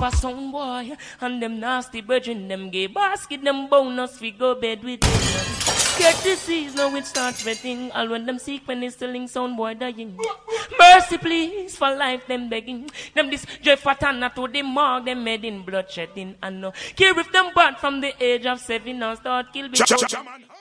a sound boy. And them nasty virgin, them gay basket, them bonus, we go bed with them. Get disease, now it starts spreading. All when them sick, when it's still sound boy dying. Mercy please, for life them begging. Them this Jeff Fatana to the mark, them made in bloodshedding. And no care if them bad from the age of 7 now start kill before.